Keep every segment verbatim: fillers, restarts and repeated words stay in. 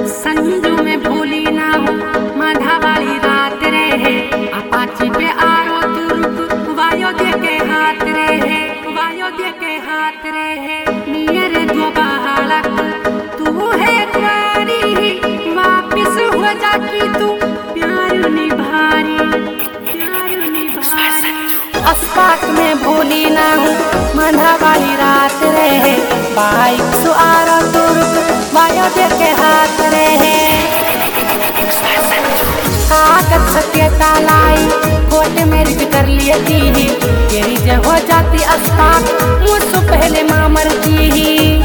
संजू में भूली ना हो माधा वाली रात रे है, अपाची पे आरो तू रुक वायो दे के हाथ रे है, वायो दे के हाथ रे है। नियर दो बहालक तू है प्यारी, वापिस हो जा कि तू प्यार निभारी, प्यार निभारी। अस्पाक में भूली ना हो माधा वाली रात रे है, बाइक सु आरो तू रुक वायो दे के हाथ रे है। कागज सत्यता लाई कोर्ट मैरिज कर लिए थी, तेरी जब हो जाती अस्पाक मुझसे पहले माँ मरती ही।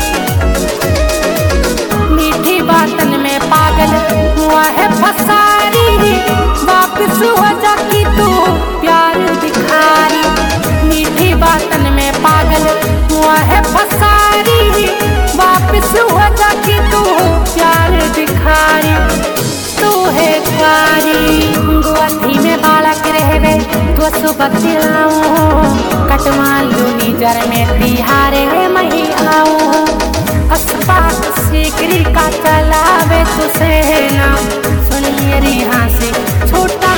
मीठी बातन में पागल हुआ है फसारी, वापिस हो जा कि तू प्यार दिखारी। मीठी बातन में पागल हुआ है फसारी, वापिस हो जा कि तू प्यार दिखारी। तू है प्यारी गुआथी में बालक रहवे तो सुबह दिलाऊं, कटवालू निजर में तिहारे मही आऊं। अस्पाक सीकरी का चलावे तुसे ना सुनिए रिहा से छोटा,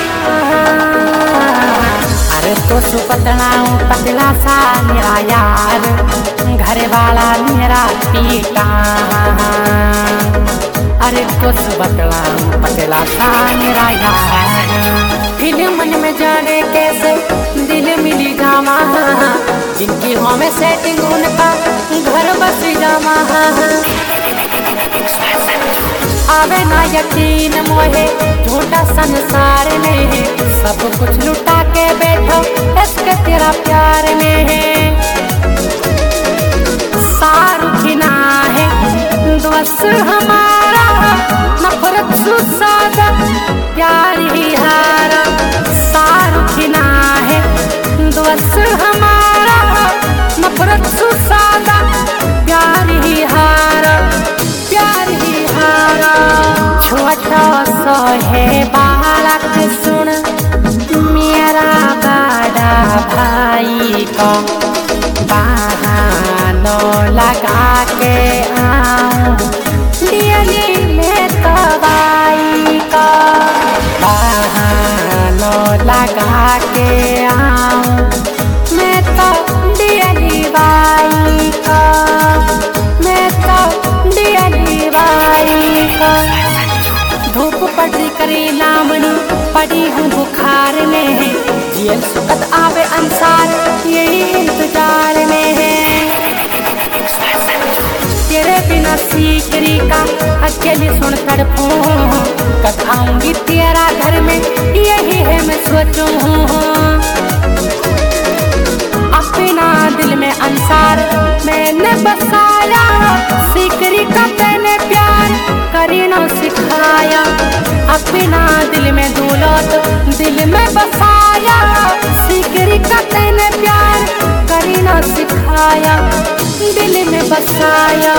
अरे तो सुपतलाऊं पतला सा मेरा यार, घर वाला मेरा पीटा। अरे तो सुपतलाऊं पतला सा मेरा यार, फिल्म मन में जाने कैसे दिल मिली जावा, जिनकी हो में सेटिंग उनका घर बस जावा। आवे ना यकीन मोहे झूठा संसार में, सब कुछ लुटा के बैठो इसके तेरा प्यार में है। सारुखिना है दोस्त हमारा, नफरत सुसादा प्यार ही हारा। सारुखिना है दोस्त हमारा, नफरत सुसादा प्यार ही हारा, प्यार ही हारा। छोटा सा है बालक सुन मेरा बड़ा भाई को, बहानों लगा के आऊं दिल्ली में तबाई का, बहानों लगा के आऊं मैं तो दिल्ली बाई का, मैं तो दिल्ली बाई का। धूप पड़ी करी लामनी पड़ी हूँ बुखार में है, जेल सुकत आवे अंसार यही इंतजार में है। तेरे बिना सीकरी का अकेली सुन तड़पूं, कब आऊंगी तेरा घर में यही है मैं सोचूं। अपना दिल में अंसार मैंने बसाया, सीकरी का मैंने प्यार करीना सिखाया। अपना दिल में दौलत दिल में बसाया, सीकरी का मैंने प्यार करीना सिखाया, दिल में बसाया।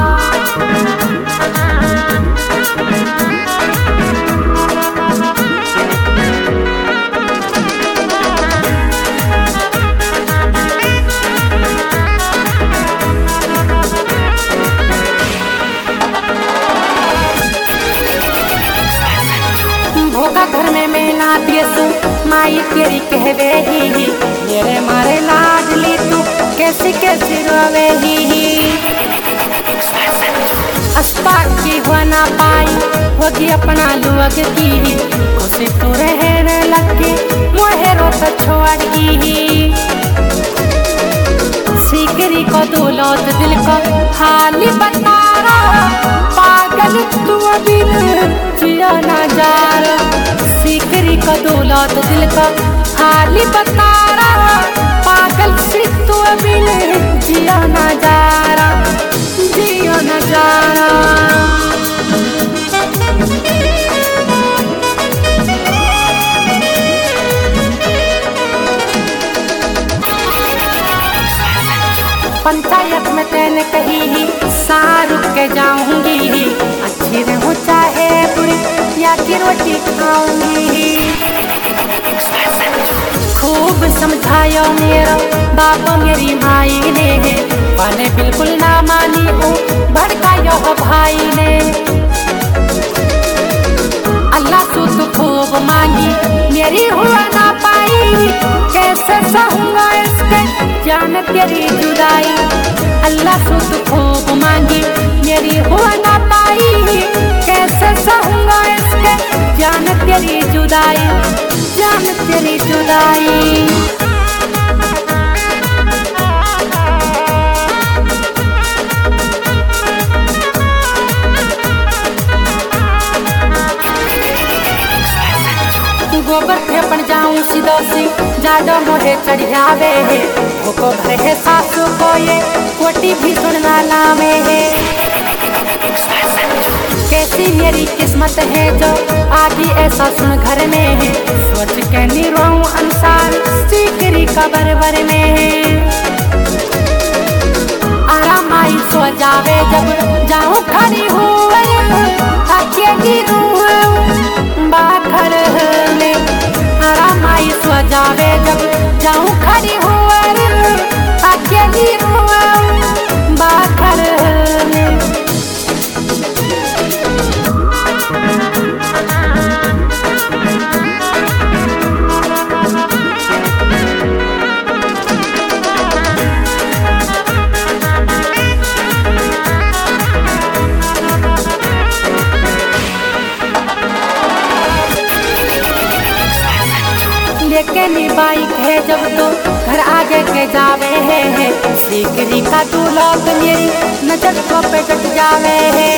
भोगा घर में मैं नाती सू माई तेरी कहवे ही, मेरे मारे लाडली तू कैसी कैसी रोवे ही। अस्पाक की हुआ ना पाई होगी अपना लुअग की, खुशी तू रहने लगी मोहे रोत छोड़ की। सीकरी को दौलत दिल को हाली बता रहा, पागल तू बिन जिया ना जा रहा। सीकरी को दौलत दिल को हाली बता रहा, पागल से तू बिन जिया ना जा रहा, जिया ना जा रहा। पंचायत में तेने कही ही सारुक के जाऊंगी, अच्छी रहूं चाहे बुरी या की रोटी खाऊंगी। खूब समझाया मेरा बाबा मेरी माई ने, मैंने बिल्कुल ना मानी हूँ भड़काया भाई ने। मांगी मेरी हुआ ना पाई, कैसे सहूंगा इसके जान तेरी जुदाई। अल्लाह सुध खूब मांगी मेरी हुआ ना पाई, कैसे सहूंगा इसके जान तेरी जुदाई, जान तेरी जुदाई। गोबर फेपन जाऊं सिदोसी जादो मोहे चढ़ियावे है, भूको भरे है सासू को ये कोटी भी सुनना लावे है। कैसी मेरी किस्मत है जो आदि ऐसा सुन घर में है, सोच के नहीं रोऊं अंसार सीकरी कबर बर में है। आराम आई सो जावे जब जाऊं खड़ी हूँ अकेली बाखर में, आराम आई सो जावे जब जाऊं खड़ी हूँ अकेली बाखर में। लेके नी बाइक है जब तो घर आगे के जावे है, है। सीकरी का तू लोग मेरी नजर को पेट जावे है।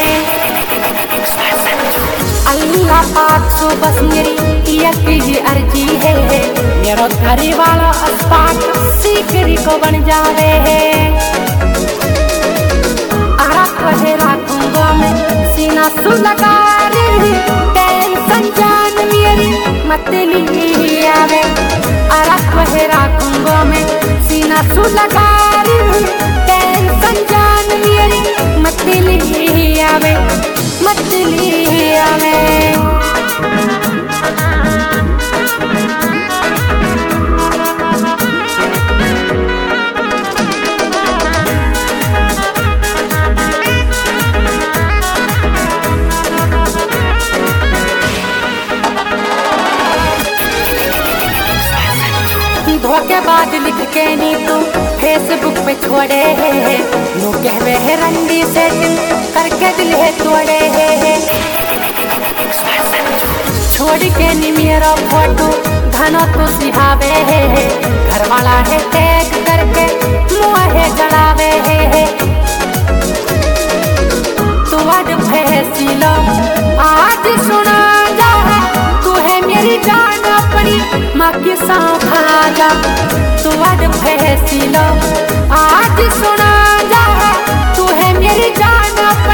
अल्लाह पाक सो बस मेरी एक ही अर्जी है, है। मेरा घरी वाला अस्पाक सीकरी को बन जावे है। आरा कहे राखूंगा मैं सीना सु लगा रे, टेंशन जान मेरी मत ली आवे। आरा कहे राखूंगा मैं सीना सु लगा रे, टेंशन जान मेरी मत ली आवे, मत ली आवे। धोखेबाज लिख के नी तू फेसबुक पे छोड़े है, नो कहवे है रंडी से दिल करके दिल है तोड़े है। छोड़ के नी मेरा फोटो धनो तो सिहावे है, घर वाला है टैग करके मुँह है जड़ावे है। तू आज फैसलो आज सुना जा, तू है मेरी जान अपनी माँ की सांस खा जा। तू आज फैसलो आज सुना जा, तू है मेरी जान।